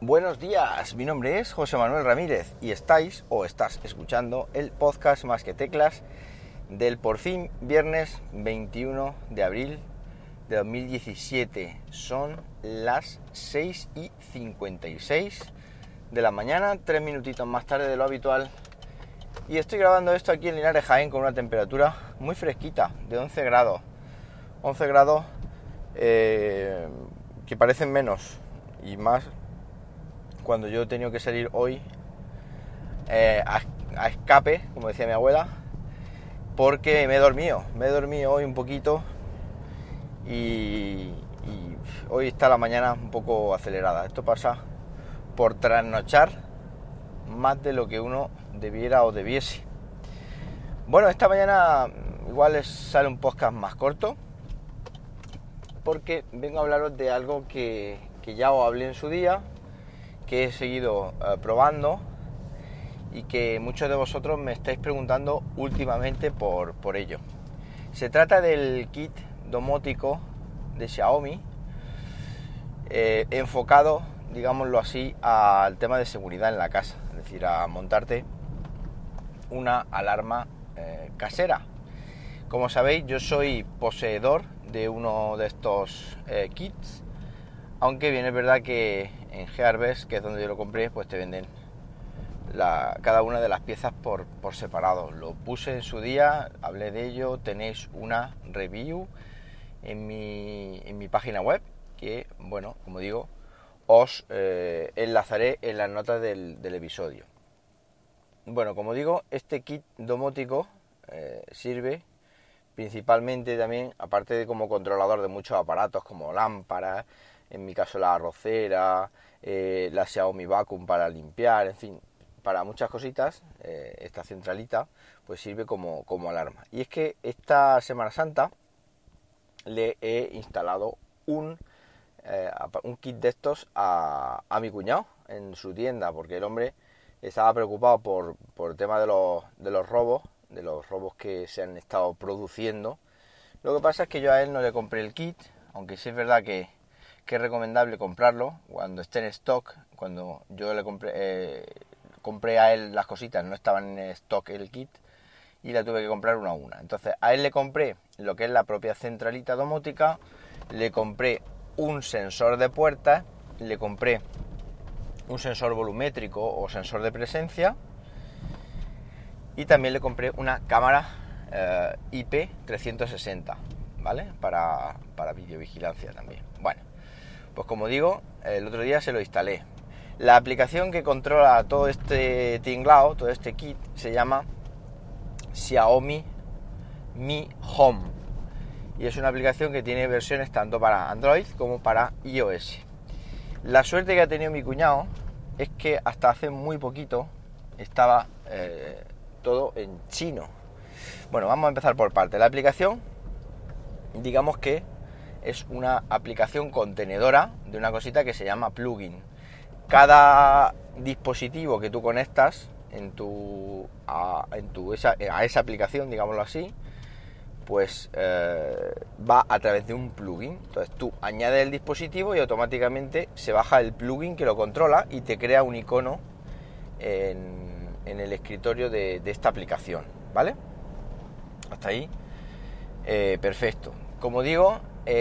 Buenos días, mi nombre es José Manuel Ramírez y estás escuchando el podcast Más que Teclas del por fin viernes 21 de abril de 2017. Son las 6:56 de la mañana, 3 minutitos más tarde de lo habitual, y estoy grabando esto aquí en Linares, Jaén, con una temperatura muy fresquita, de 11 grados. 11 grados que parecen menos, y más cuando yo he tenido que salir hoy a escape, como decía mi abuela, porque me he dormido hoy un poquito y hoy está la mañana un poco acelerada. Esto pasa por trasnochar más de lo que uno debiera o debiese. Bueno, esta mañana igual sale un podcast más corto, porque vengo a hablaros de algo que ya os hablé en su día, que he seguido probando y que muchos de vosotros me estáis preguntando últimamente por ello. Se trata del kit domótico de Xiaomi, enfocado, digámoslo así, al tema de seguridad en la casa, es decir, a montarte una alarma casera. Como sabéis, yo soy poseedor de uno de estos kits, aunque bien es verdad que en Gearbest, que es donde yo lo compré, pues te venden cada una de las piezas por separado. Lo puse en su día, hablé de ello, tenéis una review en mi página web, que, bueno, como digo, os enlazaré en las notas del episodio. Bueno, como digo, este kit domótico sirve principalmente también, aparte de como controlador de muchos aparatos como lámparas, en mi caso la arrocera, la Xiaomi Vacuum para limpiar, en fin, para muchas cositas. Esta centralita pues sirve como alarma. Y es que esta Semana Santa le he instalado un kit de estos a mi cuñado en su tienda, porque el hombre estaba preocupado por el tema de los robos que se han estado produciendo. Lo que pasa es que yo a él no le compré el kit, aunque sí es verdad que es recomendable comprarlo cuando esté en stock. Cuando yo le compré a él las cositas, no estaban en stock el kit y la tuve que comprar una a una. Entonces a él le compré lo que es la propia centralita domótica, le compré un sensor de puertas, le compré un sensor volumétrico o sensor de presencia, y también le compré una cámara IP360, ¿vale? Para videovigilancia también. Bueno, pues como digo, el otro día se lo instalé. La aplicación que controla todo este tinglao, todo este kit, se llama Xiaomi Mi Home, y es una aplicación que tiene versiones tanto para Android como para iOS. La suerte que ha tenido mi cuñado es que hasta hace muy poquito estaba todo en chino. Bueno, vamos a empezar por parte. La aplicación, digamos que es una aplicación contenedora de una cosita que se llama plugin. Cada dispositivo que tú conectas a esa aplicación, digámoslo así, pues va a través de un plugin. Entonces tú añades el dispositivo y automáticamente se baja el plugin que lo controla y te crea un icono en el escritorio de esta aplicación, ¿vale? Hasta ahí perfecto. Como digo,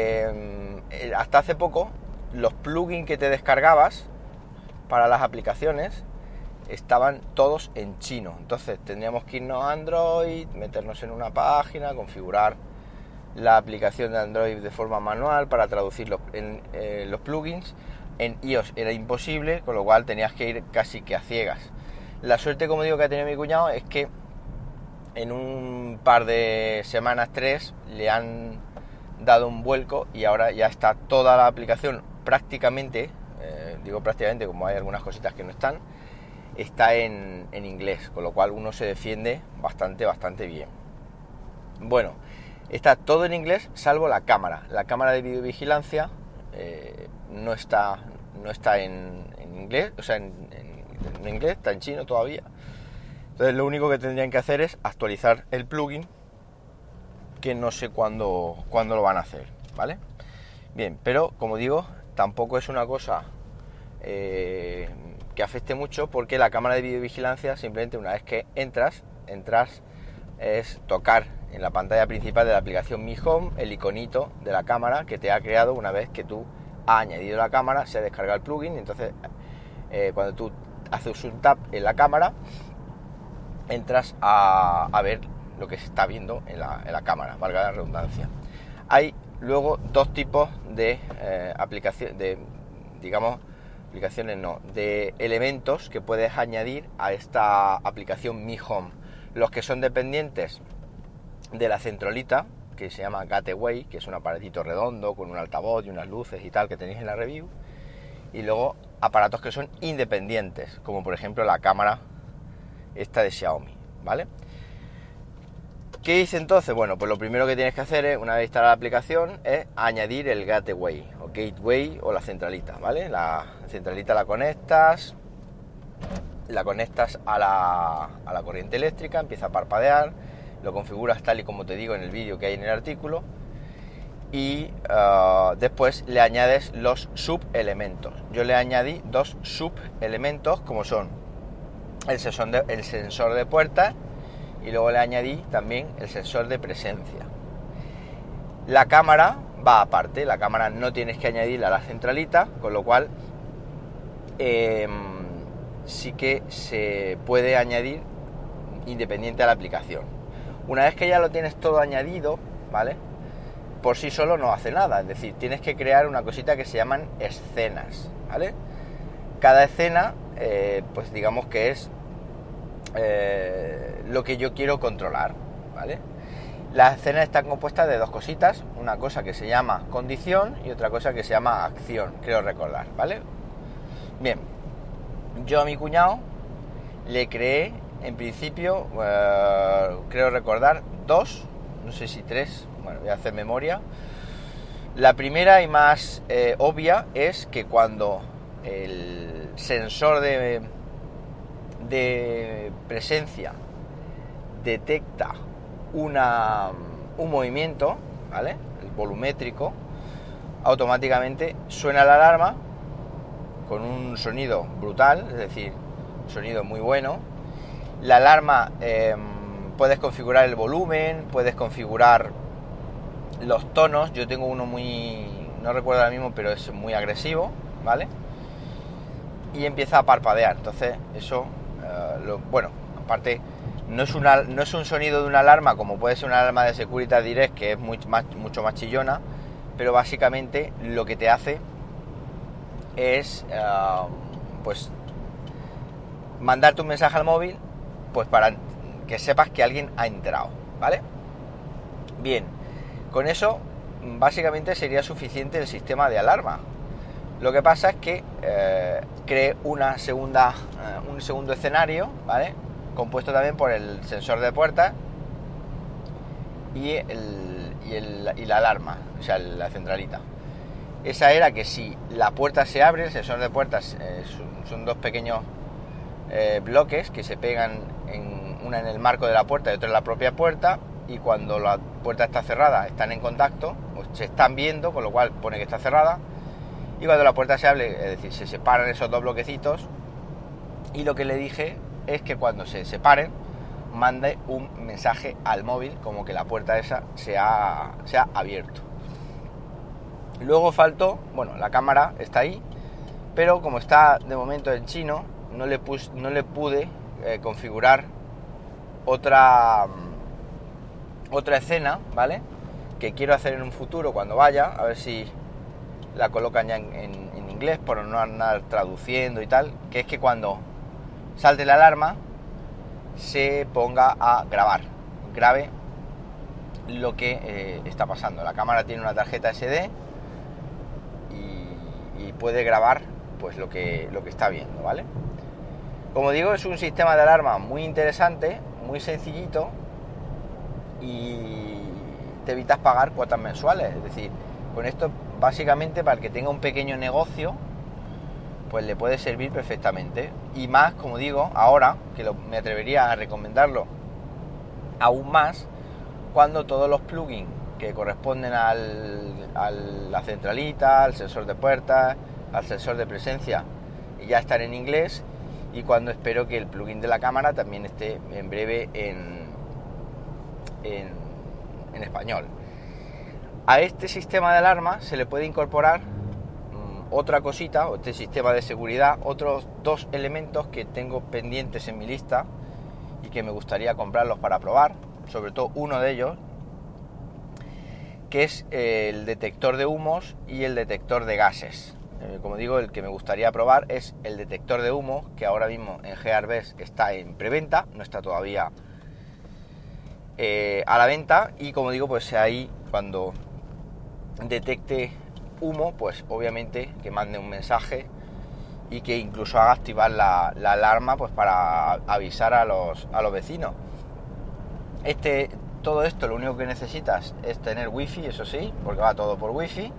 hasta hace poco los plugins que te descargabas para las aplicaciones estaban todos en chino. Entonces tendríamos que irnos a Android, meternos en una página, configurar la aplicación de Android de forma manual para traducir los plugins. En iOS era imposible, con lo cual tenías que ir casi que a ciegas. La suerte, como digo, que ha tenido mi cuñado es que en un par de semanas, 3, le han dado un vuelco y ahora ya está toda la aplicación prácticamente, digo prácticamente como hay algunas cositas que no están, está en inglés, con lo cual uno se defiende bastante bien. Bueno, está todo en inglés salvo la cámara. La cámara de videovigilancia no está en inglés, o sea, en inglés, está en chino todavía. Entonces lo único que tendrían que hacer es actualizar el plugin, que no sé cuándo lo van a hacer, ¿vale? Bien, pero como digo, tampoco es una cosa que afecte mucho, porque la cámara de videovigilancia, simplemente una vez que entras es tocar en la pantalla principal de la aplicación Mi Home el iconito de la cámara que te ha creado una vez que tú has añadido la cámara, se descarga el plugin, y entonces cuando tú haces un tap en la cámara, entras a ver lo que se está viendo en la cámara, valga la redundancia. Hay luego dos tipos de aplicaciones, de elementos que puedes añadir a esta aplicación Mi Home. Los que son dependientes de la centralita, que se llama Gateway, que es un aparatito redondo con un altavoz y unas luces y tal que tenéis en la review, y luego aparatos que son independientes, como por ejemplo la cámara esta de Xiaomi, ¿vale? ¿Qué hice entonces? Bueno, pues lo primero que tienes que hacer es, una vez instalada la aplicación, es añadir el Gateway o la centralita, ¿vale? La centralita la conectas a la corriente eléctrica, empieza a parpadear, lo configuras tal y como te digo en el vídeo que hay en el artículo, y después le añades los subelementos. Yo le añadí dos subelementos, como son el sensor de puertas, y luego le añadí también el sensor de presencia. La cámara va aparte, la cámara no tienes que añadirla a la centralita, con lo cual sí que se puede añadir independiente a la aplicación. Una vez que ya lo tienes todo añadido, ¿vale?, por sí solo no hace nada, es decir, tienes que crear una cosita que se llaman escenas, ¿vale? Cada escena, pues digamos que es lo que yo quiero controlar, ¿vale? Las escenas están compuestas de dos cositas, una cosa que se llama condición y otra cosa que se llama acción, creo recordar, ¿vale? Bien, yo a mi cuñado le creé, en principio, creo recordar, dos, no sé si tres, bueno, voy a hacer memoria. La primera y más obvia es que cuando el sensor de presencia detecta un movimiento, ¿vale?, el volumétrico, automáticamente suena la alarma con un sonido brutal, es decir, un sonido muy bueno. La alarma, puedes configurar el volumen, puedes configurar los tonos. Yo tengo uno no recuerdo ahora mismo, pero es muy agresivo, ¿vale? Y empieza a parpadear. Entonces eso, bueno, aparte no es un sonido de una alarma como puede ser una alarma de Securitas Direct, que es mucho más chillona, pero básicamente lo que te hace es pues mandarte un mensaje al móvil, pues para que sepas que alguien ha entrado, ¿vale? Bien, con eso básicamente sería suficiente el sistema de alarma. Lo que pasa es que cree un segundo escenario, ¿vale?, compuesto también por el sensor de puertas y la alarma, o sea, la centralita. Esa era que si la puerta se abre, el sensor de puertas son dos pequeños bloques que se pegan, una en el marco de la puerta y otra en la propia puerta, y cuando la puerta está cerrada están en contacto, o se están viendo, con lo cual pone que está cerrada, y cuando la puerta se abre, es decir, se separan esos dos bloquecitos, y lo que le dije es que cuando se separen mande un mensaje al móvil como que la puerta esa se ha abierto. Luego faltó, bueno, la cámara está ahí, pero como está de momento en chino, no le pude configurar otra escena, ¿vale?, que quiero hacer en un futuro cuando vaya, a ver si la colocan ya en inglés por no andar traduciendo y tal, que es que cuando salte la alarma se ponga a grabe lo que está pasando. La cámara tiene una tarjeta SD y puede grabar pues lo que está viendo, ¿vale? Como digo, es un sistema de alarma muy interesante, muy sencillito, y te evitas pagar cuotas mensuales. Es decir, con esto básicamente para el que tenga un pequeño negocio pues le puede servir perfectamente, y más, como digo, ahora que me atrevería a recomendarlo aún más cuando todos los plugins que corresponden a la centralita, al sensor de puertas, al sensor de presencia, y ya estar en inglés, y cuando espero que el plugin de la cámara también esté en breve en español. A este sistema de alarma se le puede incorporar otra cosita, o este sistema de seguridad, otros 2 elementos que tengo pendientes en mi lista y que me gustaría comprarlos para probar, sobre todo uno de ellos, que es el detector de humos y el detector de gases. Como digo, el que me gustaría probar es el detector de humo, que ahora mismo en Gearbest está en preventa, no está todavía a la venta, y como digo, pues ahí cuando detecte humo, pues obviamente que mande un mensaje y que incluso haga activar la alarma, pues para avisar a los vecinos. Todo esto lo único que necesitas es tener wifi, eso sí, porque va todo por wifi.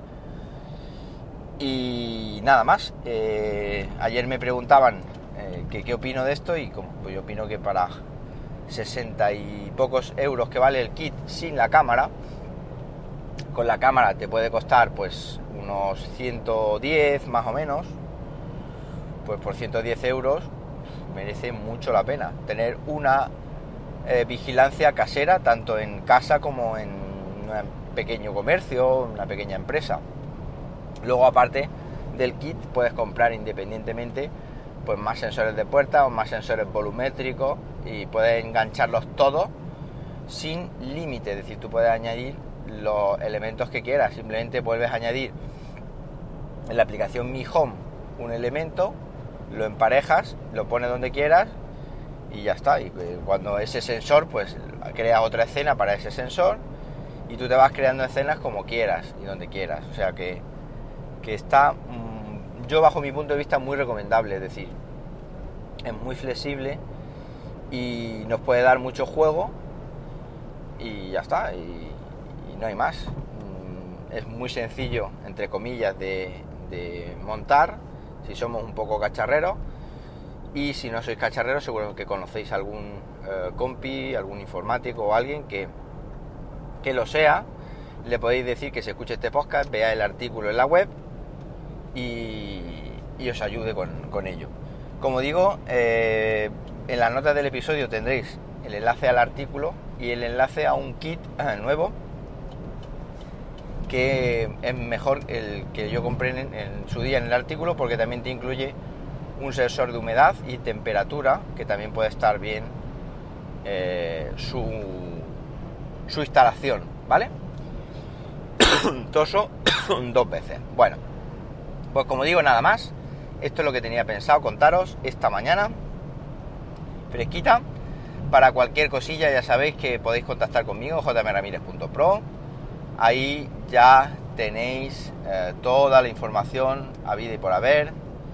Y nada más. Ayer me preguntaban qué opino de esto, y pues yo opino que para 60 y pocos euros que vale el kit sin la cámara, con la cámara te puede costar pues unos 110 más o menos, pues por 110 euros merece mucho la pena tener una vigilancia casera, tanto en casa como en un pequeño comercio, una pequeña empresa. Luego, aparte del kit, puedes comprar independientemente pues más sensores de puerta o más sensores volumétricos, y puedes engancharlos todos sin límite. Es decir, tú puedes añadir los elementos que quieras, simplemente vuelves a añadir en la aplicación Mi Home un elemento, lo emparejas, lo pones donde quieras y ya está. Y cuando ese sensor, pues creas otra escena para ese sensor, y tú te vas creando escenas como quieras y donde quieras. O sea que está, yo bajo mi punto de vista, muy recomendable. Es decir, es muy flexible y nos puede dar mucho juego, y ya está, y no hay más. Es muy sencillo, entre comillas, de montar si somos un poco cacharreros, y si no sois cacharreros seguro que conocéis algún compi, algún informático o alguien que lo sea. Le podéis decir que se escuche este podcast, vea el artículo en la web y os ayude con ello. Como digo, en las notas del episodio tendréis el enlace al artículo y el enlace a un kit nuevo, que es mejor el que yo compré en su día en el artículo, porque también te incluye un sensor de humedad y temperatura, que también puede estar bien su instalación, ¿vale? Toso 2 veces. Bueno, pues como digo, nada más. Esto es lo que tenía pensado contaros esta mañana, fresquita. Para cualquier cosilla ya sabéis que podéis contactar conmigo, jmramirez.pro. Ahí ya tenéis toda la información habida y por haber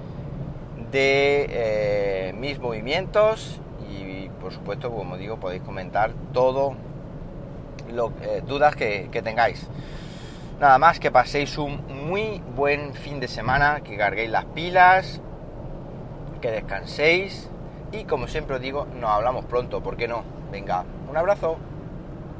de mis movimientos, y por supuesto, como digo, podéis comentar todo dudas que tengáis. Nada más, que paséis un muy buen fin de semana, que carguéis las pilas, que descanséis, y como siempre os digo, nos hablamos pronto, ¿por qué no? Venga, un abrazo.